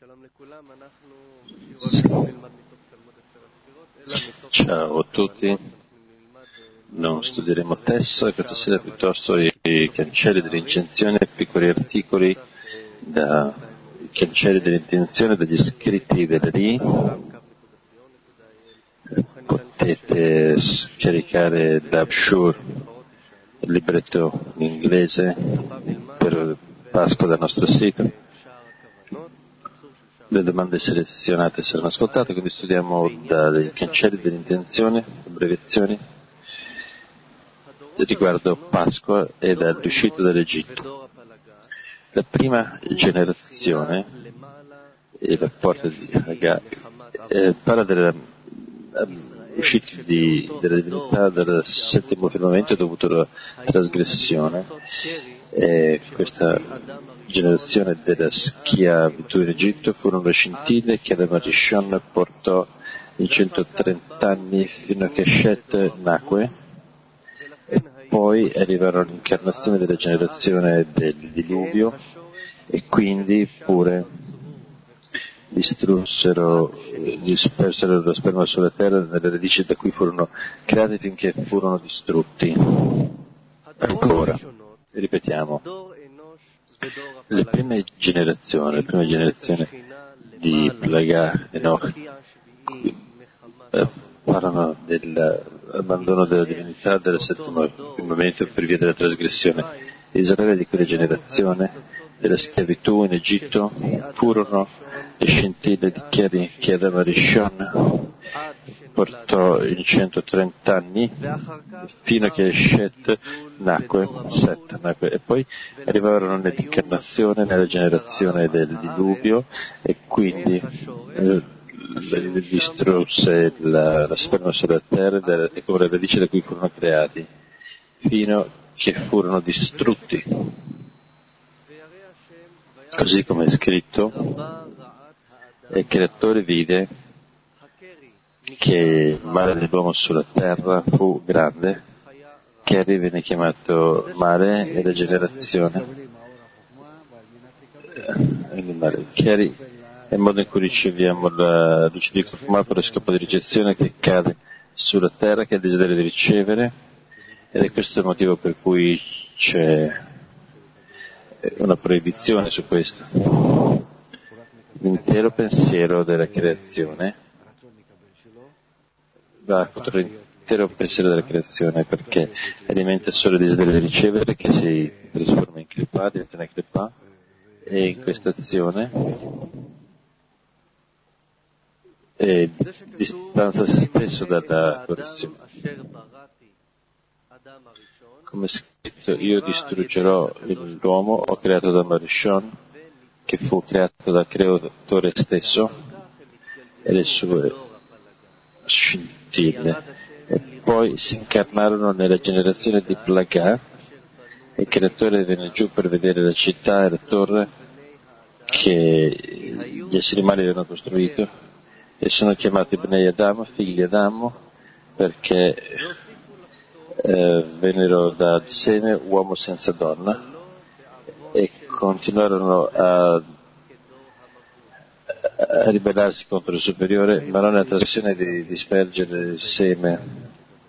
Ciao a tutti, non studieremo testo e questa sera piuttosto i cancelli dell'intenzione, piccoli articoli da cancelli dell'intenzione degli scritti del RI. Potete scaricare da Abshur il libretto in inglese per Pasqua dal nostro sito. Le domande selezionate saranno ascoltate, quindi studiamo dai cancelli dell'intenzione, abbreviazioni, riguardo Pasqua e dall'uscita dall'Egitto. La prima generazione, il rapporto di Hagar, parla dell'uscita della divinità dal settimo firmamento dovuto alla trasgressione. Questa generazione della schiavitù in Egitto furono le scintille che Adam Rishon portò in 130 anni fino a che Shet nacque, e poi arrivarono l'incarnazione della generazione del diluvio e quindi pure dispersero lo sperma sulla terra nelle radici da cui furono creati finché furono distrutti. Ancora, ripetiamo, la prima generazione di Plaga e Enoch parlano dell'abbandono della divinità del settimo firmamento per via della trasgressione. Israele di quella generazione della schiavitù in Egitto furono le scintille di chiari che Adam Rishon portò in 130 anni fino a che Shet nacque, e poi arrivarono nell'incarnazione, nella generazione del diluvio, e quindi distrusse la sperma sulla terra e come le radici da cui furono creati, fino che furono distrutti. Così come è scritto, il creatore vide che il male dell'uomo sulla terra fu grande, Keri viene chiamato male e la generazione. Keri è il modo in cui riceviamo la luce di Kofma per lo scopo di ricezione che cade sulla terra, che ha il desiderio di ricevere, ed è questo il motivo per cui c'è una proibizione su questo. L'intero pensiero della creazione va contro l'intero pensiero della creazione, perché alimenta solo il desiderio di ricevere, che si trasforma in klipa, diventa una klipa, e in questa azione distanza se stesso dalla correzione. Come scritto, io distruggerò l'uomo, ho creato Adam Rishon, che fu creato dal creatore stesso e le sue scintille, e poi si incarnarono nella generazione di Plaga. Il creatore venne giù per vedere la città e la torre che gli esseri umani avevano costruito, e sono chiamati Bnei Adam, figli di Adamo, perché vennero dal seme uomo senza donna, e continuarono a ribellarsi contro il superiore, ma non nella trasgressione di dispergere il seme.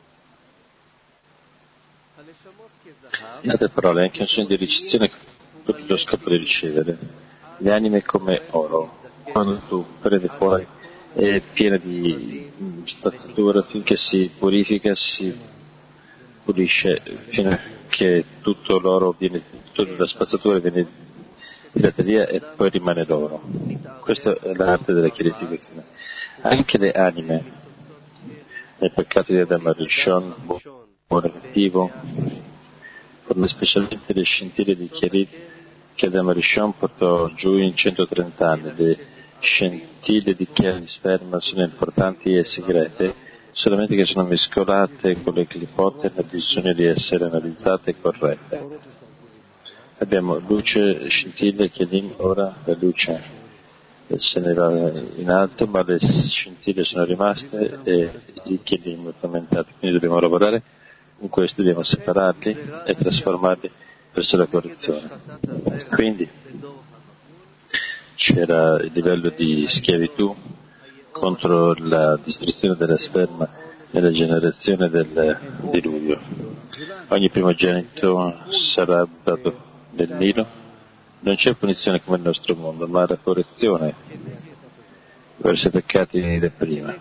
In altre parole, anche un sogno di ricezione per lo scopo di ricevere. Le anime come oro, quando tu prendi fuori è piena di spazzatura, finché si purifica, si pulisce, fino a che tutto l'oro tutta la spazzatura viene tirata via e poi rimane l'oro. Questa è l'arte della chiarificazione. Anche le anime nel peccato di Adam Rishon, buono e cattivo, come specialmente le scintille di chiarit che Adam Rishon portò giù in 130 anni. Le scintille di chiari di sperma sono importanti e segrete, solamente che sono mescolate con le clipote e hanno bisogno di essere analizzate e corrette. Abbiamo luce, scintille, chiarim, ora la luce se ne va in alto, ma le scintille sono rimaste e i chiarim frammentati, quindi dobbiamo lavorare in questo, dobbiamo separarli e trasformarli verso la correzione. Quindi c'era il livello di schiavitù contro la distruzione della sperma e la generazione del diluvio. Ogni primogenito sarà dato nel Nilo. Non c'è punizione come nel nostro mondo, ma la correzione verso i peccati del prima,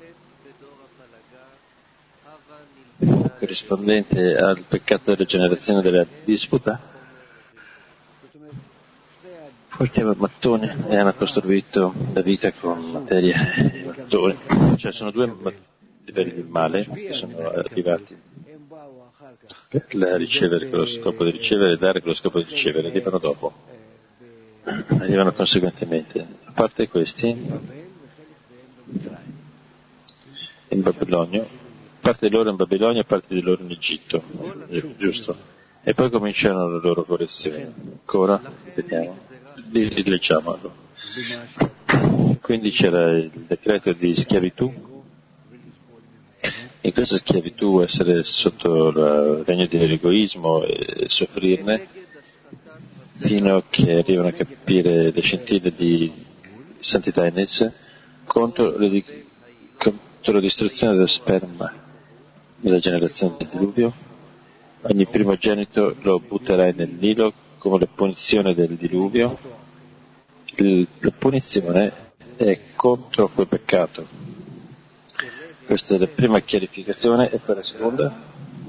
corrispondente al peccato della generazione della disputa. Forti mattoni e hanno costruito la vita con materia e mattoni. Cioè sono due livelli di male che sono arrivati per ricevere con lo scopo di ricevere e dare con lo scopo di ricevere, arrivano dopo, arrivano conseguentemente. A parte questi, in Babilonia, parte di loro in Babilonia e parte di loro in Egitto, giusto? E poi cominciano le loro correzioni. Ancora, vediamo, leggiamolo. Quindi c'era il decreto di schiavitù. In questa schiavitù essere sotto il regno dell'egoismo e soffrirne fino a che arrivano a capire le scintille di santità in esse contro la distruzione dello sperma della generazione del diluvio. Ogni primogenito lo butterai nel Nilo come la punizione del diluvio. La punizione è contro quel peccato. Questa è la prima chiarificazione, e poi la seconda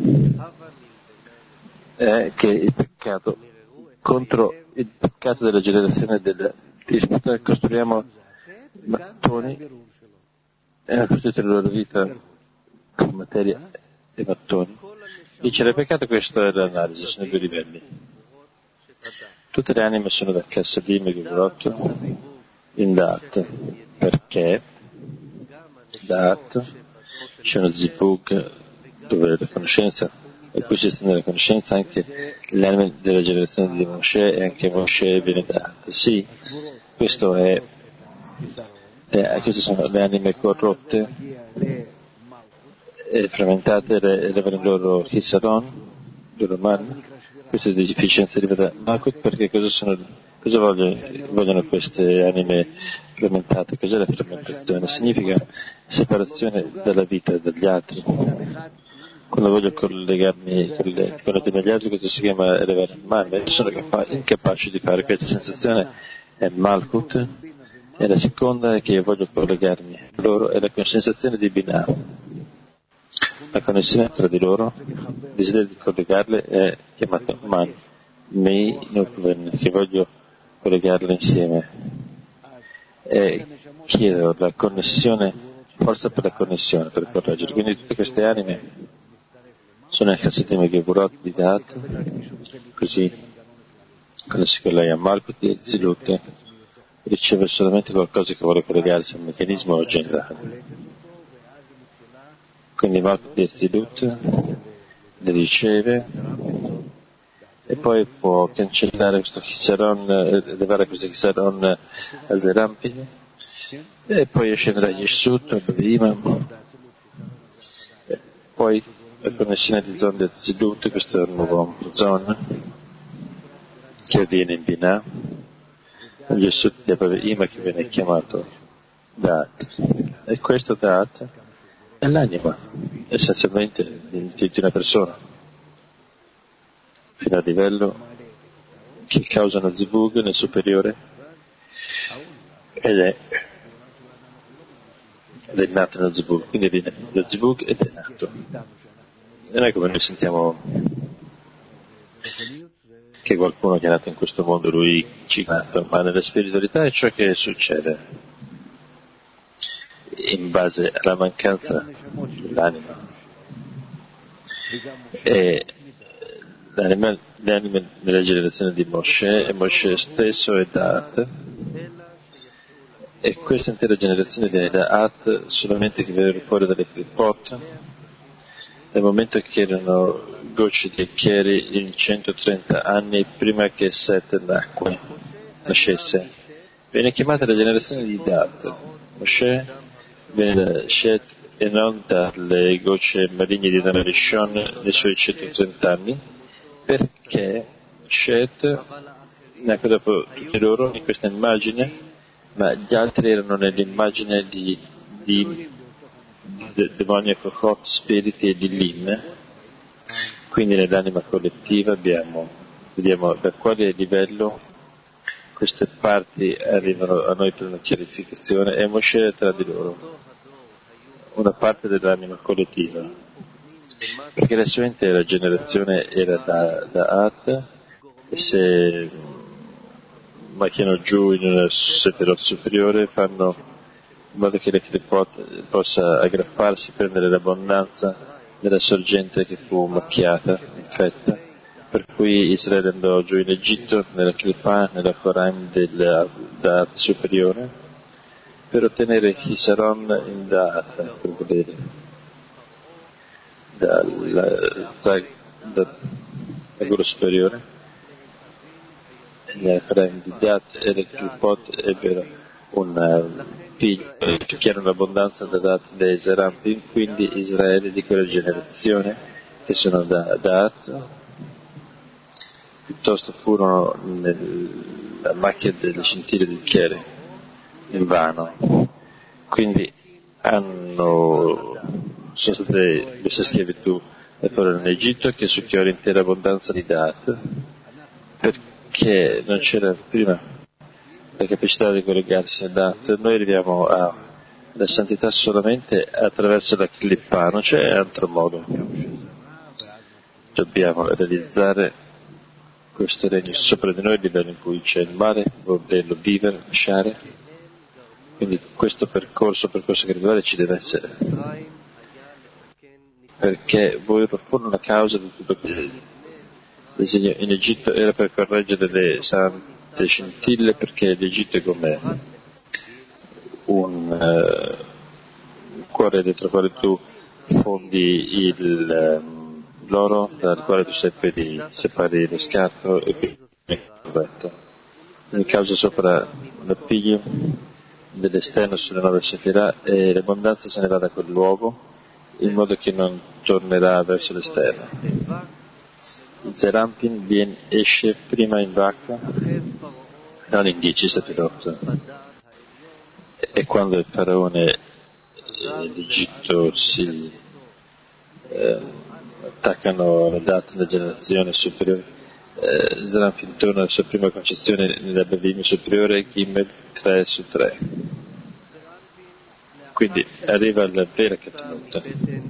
è che il peccato, contro il peccato della generazione della disputa, costruiamo mattoni e hanno costruito la loro vita con materia e mattoni. Dice il peccato, questa è l'analisi, sono i due livelli. Tutte le anime sono da Kassadim e Gevurot in Dat, perché Dat c'è uno zivug dove la conoscenza, a cui si estende la conoscenza anche le anime della generazione di Moshe, e anche Moshe viene Dat. Sì, questo queste sono le anime corrotte e frammentate, elevano il loro Hisaron, il loro man. Questa è deficienza di Malkut, perché cosa vogliono queste anime frammentate? Cos'è la frammentazione? Significa separazione dalla vita dagli altri. Quando voglio collegarmi con la vita degli altri, questo si chiama elevare il man, ma sono incapace di fare questa sensazione, è Malkut, e la seconda è che io voglio collegarmi a loro, è la sensazione di Binah. La connessione tra di loro, il desiderio di collegarle è chiamato Man, Mei Nukven, che voglio collegarle insieme. E chiedo la connessione, forza per la connessione, per correggere. Quindi tutte queste anime sono il Chassidim e Gevurot di Dat, così quando si collega a Malkut e Zilut riceve solamente qualcosa che vuole collegarsi al meccanismo generale. Quindi Malkut e Zilut le riceve e poi può cancellare questo Chisaron, elevare questo Chisaron a Zerampi, e poi scenderà Yeshut, a Bavima, poi la connessione di Zon del Zilut, questo è il nuovo Zon che avviene in Binah, Yeshut di Bavima, che viene chiamato Dat, e questo Dat è l'anima, essenzialmente, di una persona, fino al livello che causa uno zivug nel superiore, ed è nato nello zivug, quindi viene lo zivug ed è nato. Non è come noi sentiamo che qualcuno che è nato in questo mondo, lui ci è nato, ma nella spiritualità è ciò che succede in base alla mancanza dell'anima. E l'anima nella generazione di Moshe, e Moshe stesso è Dat, e questa intera generazione viene da At solamente che viene fuori dalle Klipot, nel momento che erano gocce di Echeri in 130 anni prima che Set nascesse. Viene chiamata la generazione di Dat. Moshe viene da Shet e non dalle gocce maligne di Dan Rishon nei suoi 130 anni, perché Shet nacque dopo tutti loro in questa immagine, ma gli altri erano nell'immagine di demoniaco Kot, spiriti e di Lin. Quindi nell'anima collettiva vediamo da quale livello queste parti arrivano a noi per una chiarificazione e Moshe tra di loro, una parte dell'anima collettiva, perché la sua intera generazione era da At, e se macchiano giù in una sefirot superiore fanno in modo che le Klipot possa aggrapparsi, prendere l'abbondanza della sorgente che fu macchiata, infetta, per cui Israele andò giù in Egitto, nella Klipah, nella Koraim del Da'at superiore, per ottenere Chisaron in Da'at, per volere, dal guru superiore. Nella Koraim di Da'at e le Klipot ebbero un figlio che era un'abbondanza da Da'at dei Zerampim, quindi Israele di quella generazione che sono da Da'at, piuttosto furono nella macchia delle scintille del Chiere, in vano. Quindi sono state queste schiavitù e furono in Egitto che succhiò l'intera abbondanza di Da'at, perché non c'era prima la capacità di collegarsi a Da'at. Noi arriviamo alla santità solamente attraverso la Klippa, non c'è altro modo. Dobbiamo realizzare questo regno sopra di noi, il livello in cui c'è il male, volerlo vivere, lasciare. Quindi questo percorso graduale ci deve essere, perché volevo porre una causa di tutto questo. L'esempio in Egitto era per correggere le sante scintille, perché l'Egitto è come un cuore dentro il quale tu fondi l'oro, dal quale tu separi lo scarto e quindi corretto. Quindi causa sopra l'appiglio dell'esterno sulle 9 sefirah e l'abbondanza se ne va da quel luogo, in modo che non tornerà verso l'esterno. Il Zerampin esce prima in vacca, non in 10 sefirot, e quando il faraone d'Egitto si attaccano la data della generazione superiore, Zerampin torna alla sua prima concezione nella Bevim superiore, Gimel 3 su 3. Quindi arriva alla vera Katnut.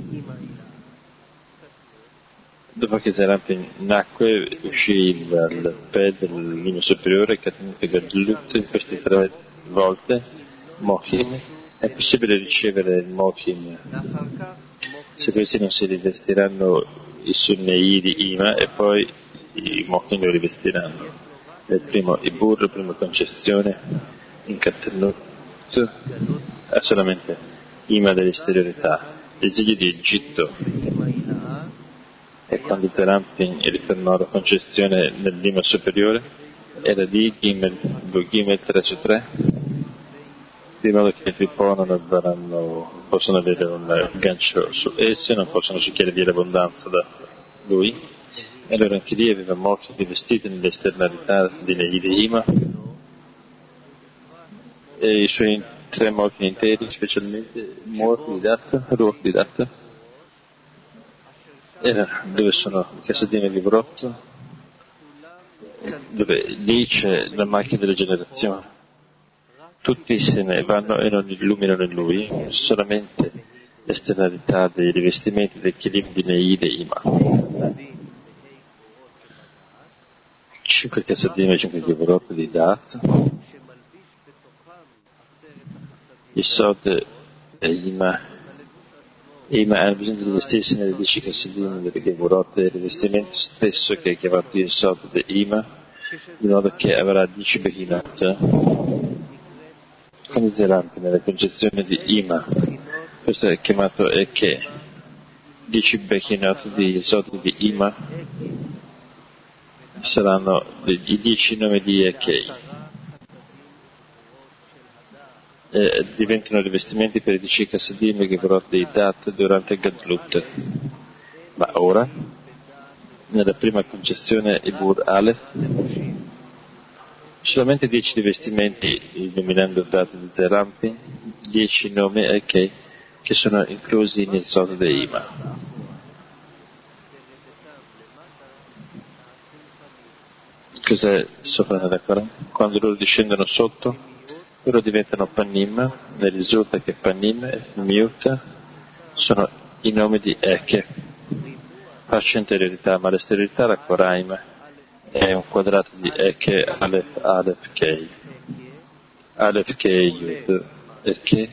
Dopo che Zerampin nacque, uscì dal Pè del linea superiore, Katnut e Gadlut, in queste 3 volte, Mochim. È possibile ricevere il Mochim se questi non si rivestiranno i Sunnei di Ima, e poi i Mochim lo rivestiranno. Il primo Ibur, la prima concezione, in Katnut, è solamente Ima dell'esteriorità. L'esilio di Egitto, e quando Zerampin ritornò alla concezione nel lima superiore, era di Gimel 3 su 3, di modo che i Klipot non possono avere un gancio su esse, non possono succhiare via l'abbondanza da lui, e allora anche lì aveva Mochi rivestiti nell'esternalità di Ima, e i suoi 3 Mochi interi, specialmente Ruach di Datta, era dove sono i Kassadim e Livrot, dove lì c'è la macchina della generazione. Tutti se ne vanno e non illuminano in lui, solamente l'esternalità dei rivestimenti del Kilim di Neide Ima. 5 Kassadim e 5 Livrot di Dat, Yesod e Ima hanno bisogno di rivestirsi nelle 10 Kassadim delle Gevurot, il rivestimento stesso che è chiamato Yesod de Ima, di modo che avrà 10 Bechinot. Con il Zerampin nella concezione di Ima, questo è chiamato Eke, 10 Bechinot di Yesod di Ima saranno i 10 nomi di Eke. Diventano rivestimenti per i 10 Kassadim e Gevurot dei Dat durante il Gadlut. Ma ora, nella prima concezione Ibur Aleph, solamente 10 rivestimenti, illuminando dati di Zerampi, 10 nomi che sono inclusi nel Sod de Ima. Cos'è sopra nella Corana? Quando loro discendono sotto, loro diventano Panim, ne risulta che Panim e Miut sono i nomi di Eke, fascia interiorità, ma l'esteriorità, la Koraim, è un quadrato di Eke, Aleph, Kei. Aleph, Kei, Yud, Eke,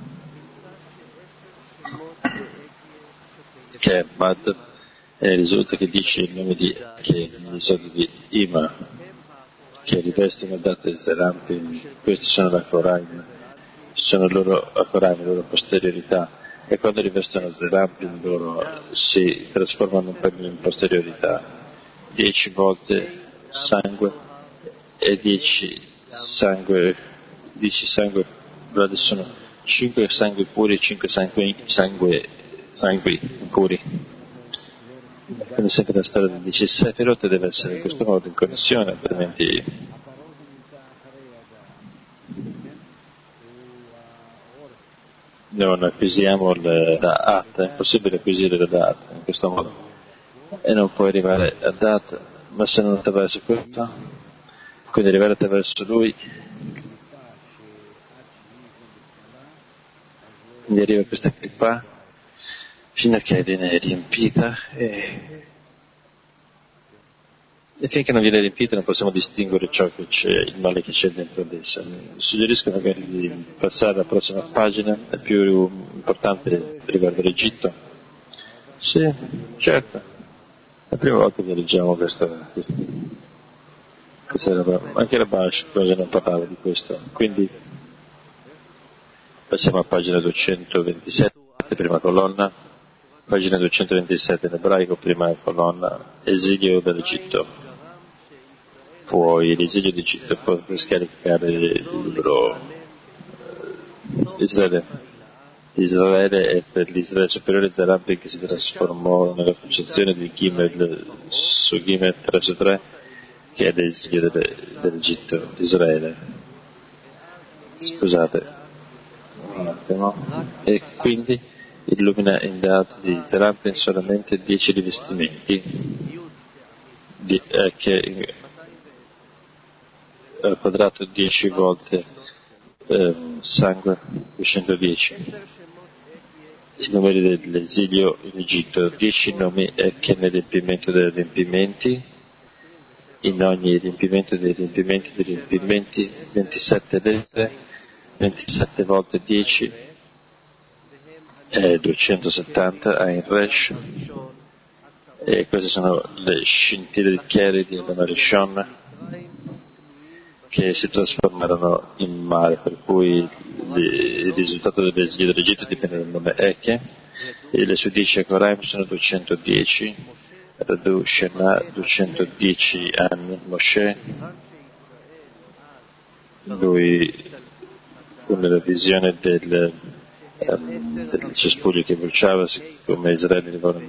che è Mad, e risulta che dice il nome di Eke, nel soldo di Ima, che rivestono date Zerampi, questi sono la Koraim, sono loro la Koraim, la loro posteriorità, e quando rivestono Zerampi loro si trasformano in posteriorità, 10 volte sangue e 10 sangue, sono 5 sangue puri e 5 sangue impuri. Quindi sempre la storia del 10 Sefirot deve essere in questo modo in connessione, altrimenti non acquisiamo la Da'at, è impossibile acquisire la Da'at in questo modo, e non puoi arrivare a Da'at, ma se non attraverso questo, quindi arrivare attraverso lui, quindi arriva questa clipa fino a che viene riempita e finché non viene riempita non possiamo distinguere ciò che c'è, il male che c'è dentro di essa. Suggerisco magari di passare alla prossima pagina, è più importante riguardo l'Egitto. Sì, certo, è la prima volta che leggiamo questa roba, anche la Bash cosa non parlava di questo, quindi passiamo a pagina 227, prima colonna, pagina 227 in ebraico, prima colonna, esilio dall'Egitto. Puoi, l'esilio d'Egitto, puoi scaricare il libro Israele e per l'Israele superiore Zerampi che si trasformò nella concezione di Gimel su Gimel 3 su 3, che è l'esilio dell'Egitto, di Israele. Scusate un attimo. E quindi illumina in dati di Zerampi solamente 10 rivestimenti che al quadrato 10 volte sangue 210. I numeri dell'esilio in Egitto, 10 nomi che nel riempimento dei riempimenti, in ogni riempimento dei riempimenti 27 lettere, 27 volte 10 è 270 a in Resh, e queste sono le scintille di Chieri di Marishon che si trasformarono in mare, per cui il risultato dell'esilio dell'Egitto dipende dal nome Eke, e le sue 10 Koraim sono 210, Radu Shena 210 anni, Moshe, lui con la visione del cespuglio che bruciava, siccome Israele arrivavano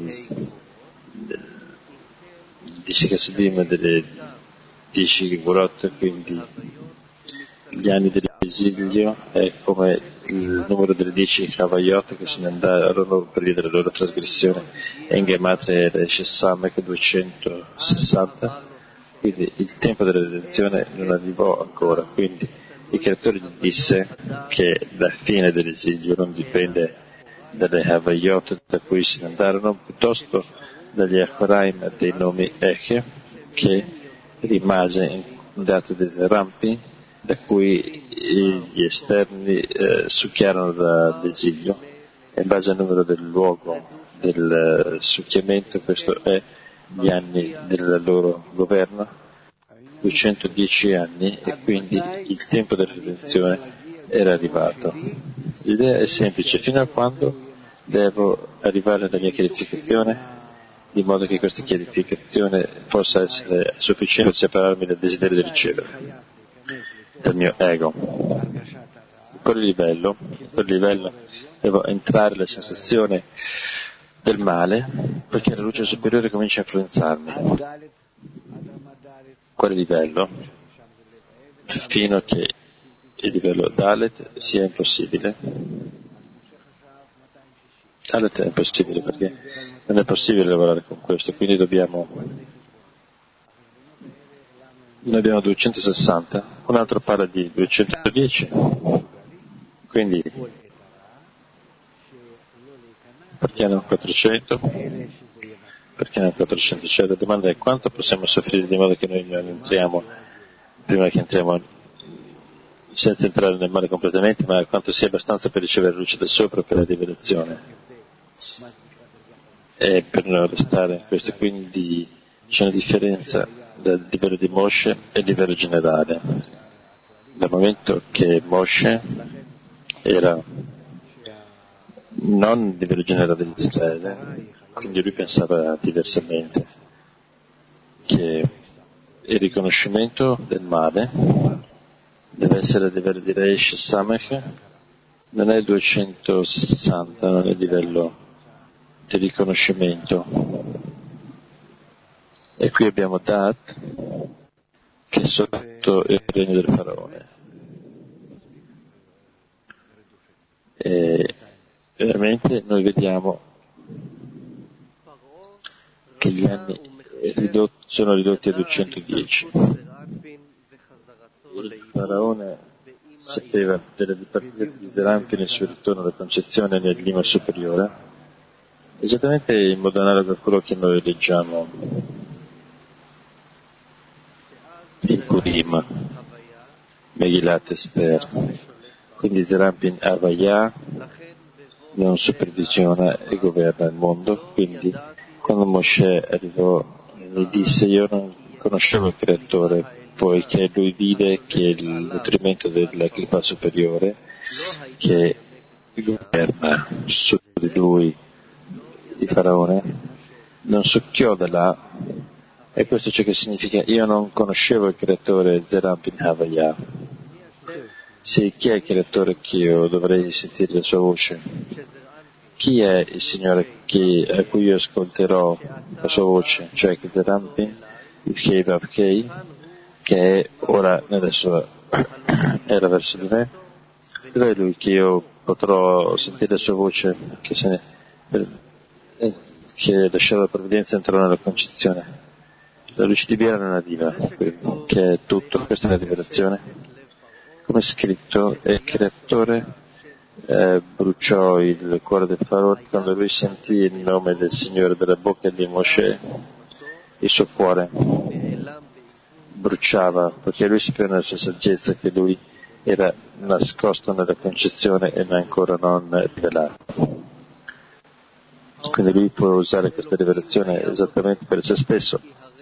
10 Chassidim delle 10 Gigurot, quindi gli anni dell'esilio è come il numero delle 10 Havayot che se ne andarono per via della loro trasgressione, e in Gematria era Shessamek 260, quindi il tempo della redenzione non arrivò ancora, quindi il creatore gli disse che la fine dell'esilio non dipende dalle Havayot da cui se ne andarono, piuttosto dagli Achoraim dei nomi Eche, che rimase in dato dei Zerampi, da cui gli esterni succhiarono dall'esilio, e in base al numero del luogo del succhiamento, questo è gli anni del loro governo, 210 anni, e quindi il tempo della redenzione era arrivato. L'idea è semplice: fino a quando devo arrivare alla mia chiarificazione, di modo che questa chiarificazione possa essere sufficiente per separarmi dal desiderio di ricevere, dal mio ego. A quel livello devo entrare nella sensazione del male, perché la luce superiore comincia a influenzarmi. A quale livello? fino a che il livello Dalet sia impossibile. Dalet è impossibile perché non è possibile lavorare con questo, quindi noi abbiamo 260, un altro parla di 210, quindi perché non 400? Perché non 400? Cioè la domanda è quanto possiamo soffrire di modo che noi non entriamo, prima che entriamo, senza entrare nel male completamente, ma quanto sia abbastanza per ricevere luce da sopra per la rivelazione e per non restare in questo. Quindi c'è una differenza dal livello di Moshe e il livello generale. Dal momento che Moshe era non il livello generale di Israele, quindi lui pensava diversamente, che il riconoscimento del male deve essere a livello di Reish Samech, non è 260, non è il livello di riconoscimento. E qui abbiamo Dat, che è sotto il regno del faraone. E veramente noi vediamo che gli anni sono ridotti a 210. Il faraone sapeva della dipartita di Zerampin nel suo ritorno alla concezione nel lima superiore, esattamente in modo analogo a quello che noi leggiamo in Purim, Megillat Esther. Quindi Zerampin Havaya non supervisiona e governa il mondo, quindi quando Moshe arrivò e disse io non conoscevo il creatore, poiché lui vide che il nutrimento della clipa superiore che governa su di lui il faraone non succhiò da là, e questo è ciò che significa io non conoscevo il creatore Zerampin Havaya. Sì, chi è il creatore che io dovrei sentire la sua voce? Chi è il Signore a cui io ascolterò la sua voce? Cioè Zerampin, il Kei Vav Kei, che è ora nella sua era verso di me. Dov'è lui che io potrò sentire la sua voce, che lasciava la provvidenza e entrò nella concezione? La luce di Biera non arriva, che è tutto, questa è la rivelazione. Come è scritto, il creatore bruciò il cuore del faraone quando lui sentì il nome del Signore dalla bocca di Moshe, il suo cuore bruciava, perché lui sapeva nella sua saggezza che lui era nascosto nella concezione e ancora non rivelato. Quindi lui può usare questa rivelazione esattamente per se stesso.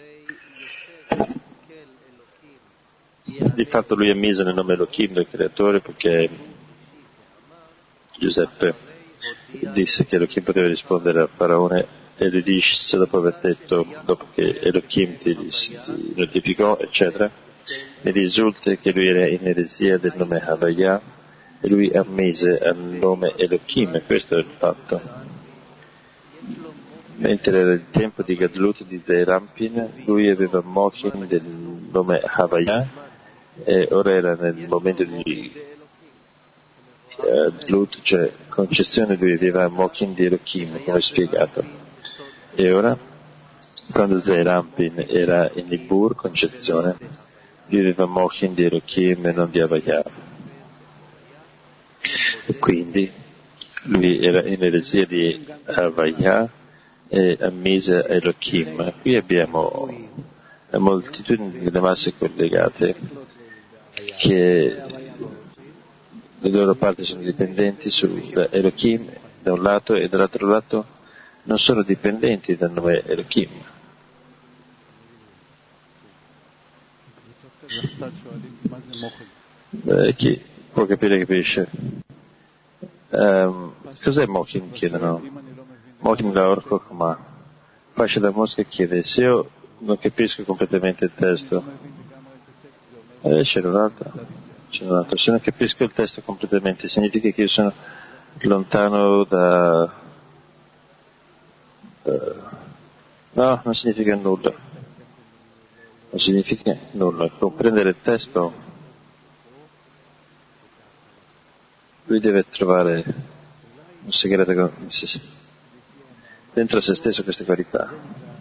Di fatto lui ammise nel nome Elohim del creatore, perché Giuseppe disse che Elohim poteva rispondere al faraone, e lui disse, dopo aver detto, dopo che Elohim ti notificò, eccetera, mi risulta che lui era in eresia del nome Havaya e lui ammise al nome Elohim, questo è il fatto. Mentre era il tempo di Gadlut di Zeirampin, lui aveva Mochin del nome Havaya, e ora era nel momento di Gadlut, cioè concezione, lui aveva Mochin di Elohim, come spiegato. E ora, quando Zeirampin era in Nibur, concezione, lui aveva Mochin di Elohim e non di Havaya. E quindi lui era in eresia di Havaya e ammise a Elohim. Qui abbiamo la moltitudine delle masse collegate che le loro parti sono dipendenti da Elohim da un lato, e dall'altro lato non sono dipendenti dal nome Elohim. Chi può capire capisce. Cos'è Mochin? Chiedono. Mochin da Orchokma. Fascia da Mosca chiede, se io non capisco completamente il testo, c'è un altro. Se non capisco il testo completamente, significa che io sono lontano no, non significa nulla. Non significa nulla. Comprendere il testo Lui deve trovare un segreto dentro se stesso, queste qualità.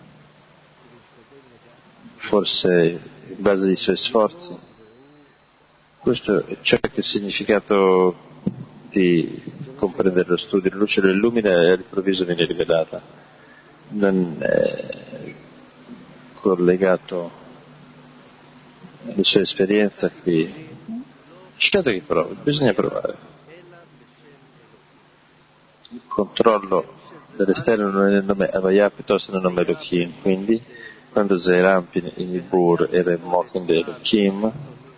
Forse in base ai suoi sforzi. Questo è ciò che è il significato di comprendere lo studio. La luce lo illumina e all'improvviso viene rivelata. Non è collegato alla sua esperienza qui. Certo che provi, bisogna provare. Il controllo dell'esterno non è nel nome Avaya, piuttosto nel nome Elohim. Quindi, quando Zeirampin in Ibur era il Mokin di Elohim,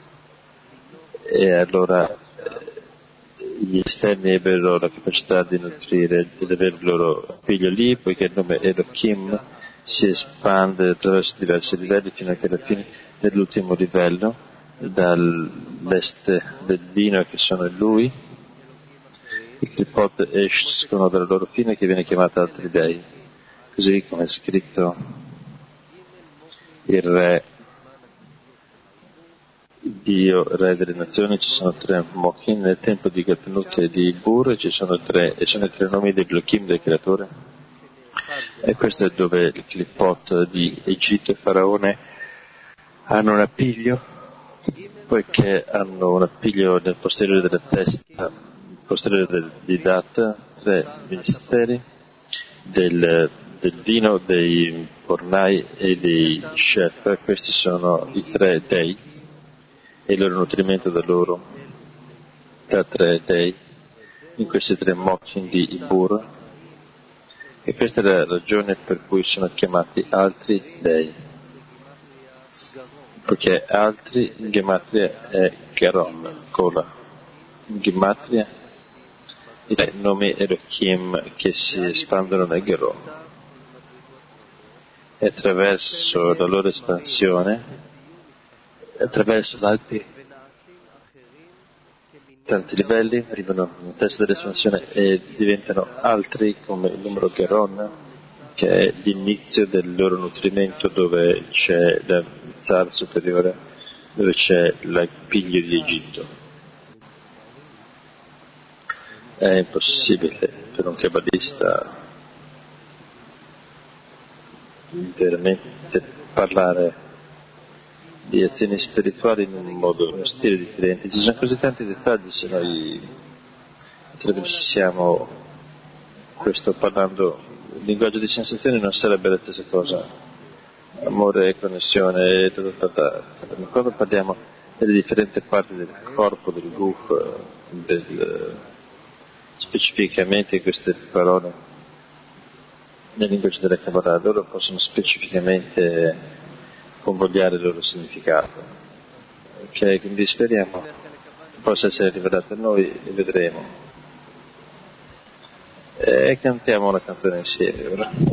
e allora gli esterni ebbero la capacità di nutrire e di avere il loro figlio lì, poiché il nome Elohim si espande attraverso diversi livelli fino a che alla fine dell'ultimo livello, dall'est del vino che sono in lui, i Klipot escono dalla loro fine che viene chiamata altri dei, così come è scritto il re, Dio, re delle nazioni. Ci sono tre Mochin nel tempio di Gatnut e di Ibur, e sono i tre nomi del Elohim, del creatore, e questo è dove il Klipot di Egitto e Faraone hanno un appiglio, poiché hanno un appiglio nel posteriore della testa, posteriore di Dat, tre ministeri del vino, dei fornai e dei chef. Questi sono i tre dei e il loro nutrimento da loro, da tre dei, in questi tre mochin di Ibur, e questa è la ragione per cui sono chiamati altri dei, perché altri in Gematria è Geron, Kola. In Gematria i nomi Elohim che si espandono nel Geron, e attraverso la loro espansione, attraverso tanti livelli, arrivano in testa dell'espansione e diventano altri, come il numero Geron, che è l'inizio del loro nutrimento, dove c'è il zar superiore, dove c'è l'appiglio di Egitto. È impossibile per un kabbalista veramente parlare di azioni spirituali in un modo, in uno stile differente. Ci sono così tanti dettagli, se noi attraversiamo questo parlando il linguaggio di sensazioni non sarebbe la stessa cosa, amore, connessione, ma quando parliamo delle differenti parti del corpo, del guf, specificamente queste parole nel linguaggio della Kabbalah, loro possono specificamente convogliare il loro significato. Ok, quindi speriamo che possa essere rivelato a noi e vedremo. E cantiamo una canzone insieme ora.